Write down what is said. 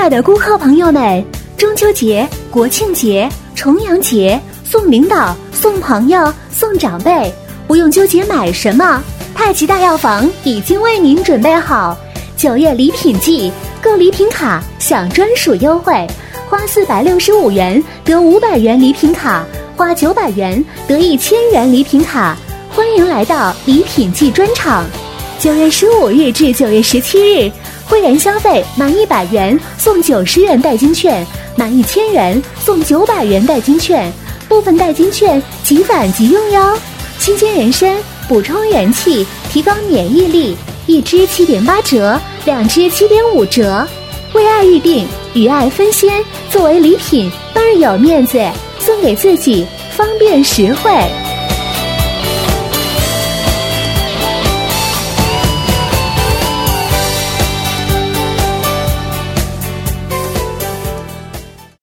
爱的顾客朋友们，中秋节、国庆节、重阳节，送领导、送朋友、送长辈，不用纠结买什么，太极大药房已经为您准备好9月礼品季，购礼品卡享专属优惠，花465元得500元礼品卡，花900元得1000元礼品卡。欢迎来到礼品季专场。9月15日至9月17日，会员消费满100元送90元代金券，满1000元送900元代金券，部分代金券即返即用哟。新鲜人参补充元气，提高免疫力，1支7.8折，2支7.5折。为爱预定，与爱分鲜，作为礼品倍儿有面子，送给自己方便实惠。